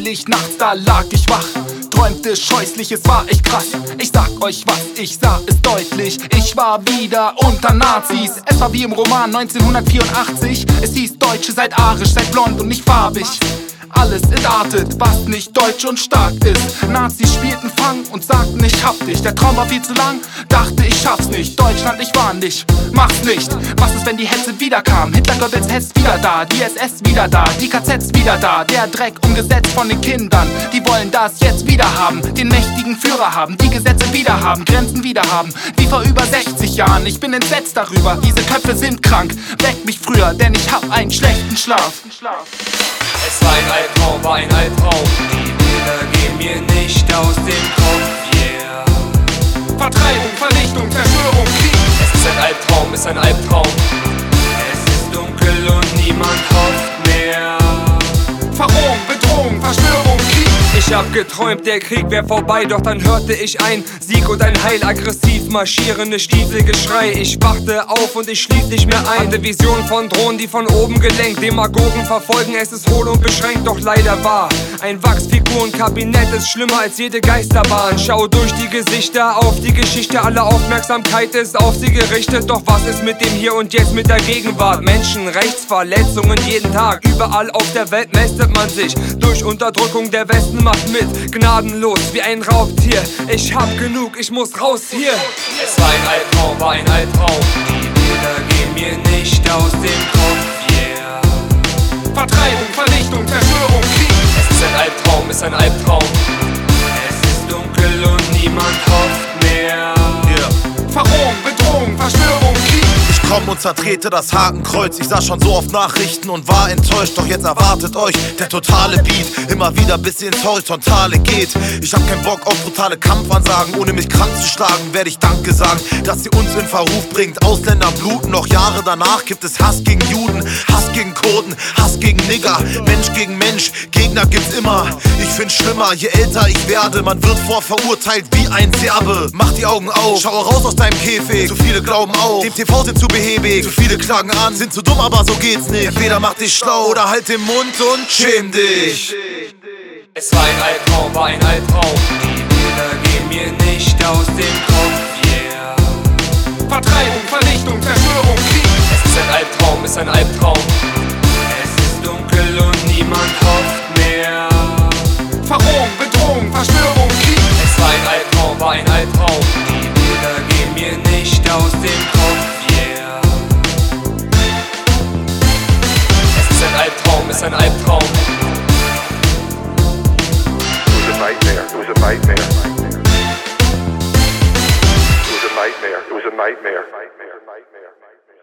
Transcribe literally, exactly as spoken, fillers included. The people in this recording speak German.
Eilig nachts, da lag ich wach, träumte scheußlich, es war echt krass. Ich sag euch was, ich sah es deutlich, ich war wieder unter Nazis. Es war wie im Roman neunzehnhundertvierundachtzig. Es hieß Deutsche seid arisch, seid blond und nicht farbig. Alles entartet, was nicht deutsch und stark ist. Nazis spielten Fang und sagten, ich hab dich. Der Traum war viel zu lang, dachte ich schaff's nicht. Deutschland, ich war nicht, mach's nicht. Was ist, wenn die Hetze wiederkam? Hitler, Goebbels, Hess wieder da, die S S wieder da, die K Zs wieder da. Der Dreck umgesetzt von den Kindern, die wollen das jetzt wieder haben. Den mächtigen Führer haben, die Gesetze wieder haben, Grenzen wieder haben, wie vor über sechzig Jahren. Ich bin entsetzt darüber, diese Köpfe sind krank. Weckt mich früher, denn ich hab einen schlechten Schlaf. Es war ein Albtraum, war ein Albtraum. Die Bilder gehen mir nicht aus dem Kopf, yeah. Vertreibung, Vernichtung, Verschwörung, Krieg. Es ist ein Albtraum, ist ein Albtraum. Es ist dunkel und niemand hofft mehr. Verrohung, Bedrohung, Verschwörung, Krieg. Ich hab geträumt, der Krieg wär vorbei, doch dann hörte ich ein Sieg und ein Heil, aggressiv marschierende Stiefelgeschrei. Ich wachte auf und ich schlief nicht mehr ein. Hatte Vision von Drohnen, die von oben gelenkt Demagogen verfolgen, es ist hohl und beschränkt, doch leider wahr. Ein Wachsfigurenkabinett ist schlimmer als jede Geisterbahn. Schau durch die Gesichter auf die Geschichte, alle Aufmerksamkeit ist auf sie gerichtet. Doch was ist mit dem Hier und Jetzt, mit der Gegenwart? Menschenrechtsverletzungen jeden Tag, überall auf der Welt mästet man sich. Durch Unterdrückung der Westen macht mit, gnadenlos wie ein Raubtier. Ich hab genug, ich muss raus hier. Es war ein Albtraum, war ein Albtraum. Die Bilder gehen mir nicht aus dem Kopf, yeah. Vertreibung, Vernichtung, Verschwörung, Krieg. Es ist ein Albtraum, ist ein Albtraum. Es ist dunkel und niemand hofft mehr, yeah. Verrohung, Bedrohung, Verschwörung, Krieg. Ich komm und zertrete das Hakenkreuz. Ich sah schon so oft Nachrichten und war enttäuscht. Doch jetzt erwartet euch der totale Beat. Immer wieder bis ihr ins Horizontale geht. Ich hab keinen Bock auf brutale Kampfansagen. Ohne mich krank zu schlagen, werde ich Danke sagen, dass sie uns in Verruf bringt. Ausländer bluten, noch Jahre danach gibt es Hass gegen Juden, Hass gegen Kurden, Hass gegen Nigger, Mensch gegen Mensch, Gegner gibt's immer. Ich find's schlimmer, je älter ich werde. Man wird vorverurteilt wie ein Serbe. Mach die Augen auf, schau raus aus deinem Käfig. Zu viele glauben auch, dem T V sind zu behäbig. Zu viele klagen an, sind zu dumm, aber so geht's nicht. Entweder mach dich schlau oder halt den Mund und schäm dich. Es war ein Albtraum, war ein Albtraum. Die Bilder gehen mir nicht aus dem Kopf, yeah. Vertreibung, Vernichtung, Verschwörung, Krieg. Es ist ein Albtraum, ist ein Albtraum. Es ist dunkel und niemand hofft mehr. Verrohung, Bedrohung, Verschwörung, Krieg. Es war ein Albtraum, war ein Albtraum. Die Bilder gehen mir nicht aus dem Kopf, yeah. Es ist ein Albtraum, ist ein Albtraum. It was a nightmare. It was a nightmare. It was a nightmare. It was a nightmare.